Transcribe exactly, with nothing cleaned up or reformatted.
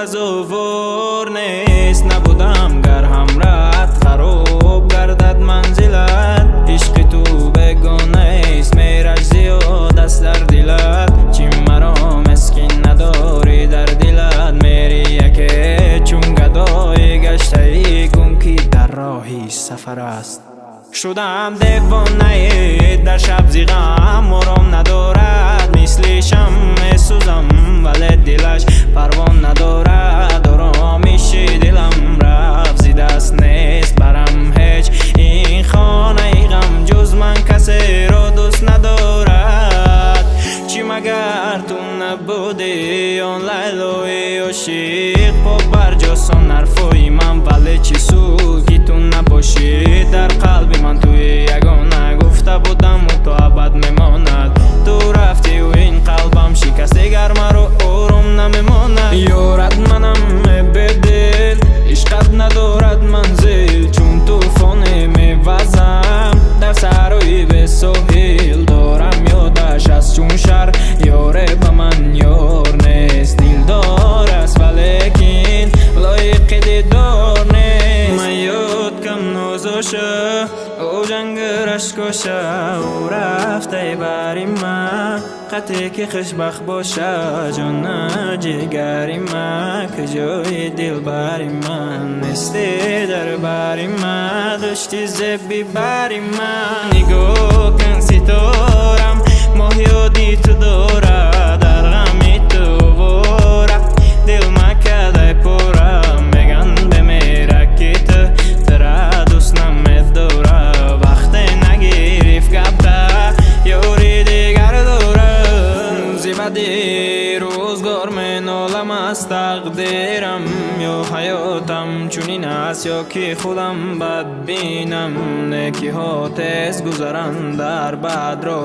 تصور نیست. نبودم گر همراهت خراب گردد منزلت. عشق تو بگونه است میرش زیاد است در دلت. چی مرا مسکین نداری در دلت. میری یکی چون گدای گشته ای گم که در راهی سفر است. شدم دیوانه در شب زیغم مرام ندارد. مثل شمع سوزم ولی دلش پروان ندارد. آرامش دلم رفت زی دست نیست برم هیچ. این خانه غم جز من کسی را دوست ندارد. چی مگر تو نبودی آن لیلای عاشق. پا برجاستن حرفای من ولی چی سود که تو نباشی. در قلب من توی یگانه گفته بودم و تو ابد میماند. تو رفتی و این قلبم شکست دیگر مرا آروم نمیماند. یارت منم به دل عشقت ندارد منزل. چون توفانی میوزم در سرای به ساحل. دارم یادش از چون شر یاره به من یار نیست. دلدار است ولیکن لایق دیدار نیست. من یاد کم نازاشه او جنگرش کشه. او رفته بری من قطعی که خوشبخت باشه. جان جگری من که جای دل بری من نیستی. در بری من داشتی زبی بری من. نگاه کن ستارم ماه یادی تو داره. در غمی تو واره دل مکده پورم. میگن بمیره که تو تره دوست نمیداره. وقتی نگیریف گبته یوری دیگر داره. زیبدی روزگار می نالم از تقدیرم. یا حیاتم چونین است یا که خودم بد بینم. نیکی ها تیز گذرن در بد رو